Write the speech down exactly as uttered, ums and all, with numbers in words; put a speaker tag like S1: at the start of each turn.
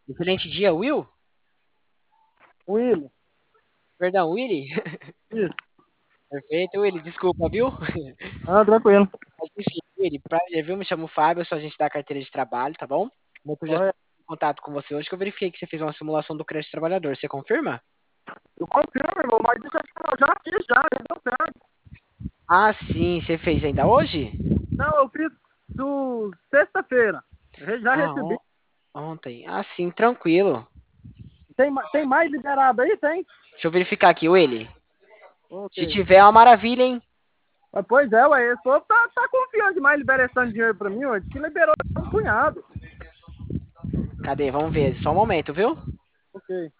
S1: Excelente dia, Will?
S2: Will,
S1: Perdão, Willy?
S2: isso.
S1: Perfeito, Willy. Desculpa, viu?
S2: Ah, tranquilo.
S1: Mas enfim, Willy, prazer, viu? Me chamo Fábio, eu sou agente da carteira de trabalho, tá bom? Como eu já
S2: Olha,
S1: estou em contato com você hoje, que eu verifiquei que você fez uma simulação do crédito trabalhador. Você confirma?
S2: eu confirmo, irmão, mas isso aqui eu já fiz, já, já deu certo.
S1: Ah, sim. Você fez ainda hoje?
S2: Não, eu fiz do sexta-feira. Re- Já
S1: Ah,
S2: recebi.
S1: on- ontem. Ah, sim, tranquilo.
S2: Tem, ma- tem mais liberado aí? Tem?
S1: Deixa eu verificar aqui, Willy. Se
S2: Ok.
S1: tiver, é uma maravilha, hein?
S2: Mas, pois é, ué, esse povo tá, tá confiando demais liberando dinheiro pra mim, ué. Diz que liberou um punhado.
S1: Cadê? Vamos ver. Só um momento, viu?
S2: Ok.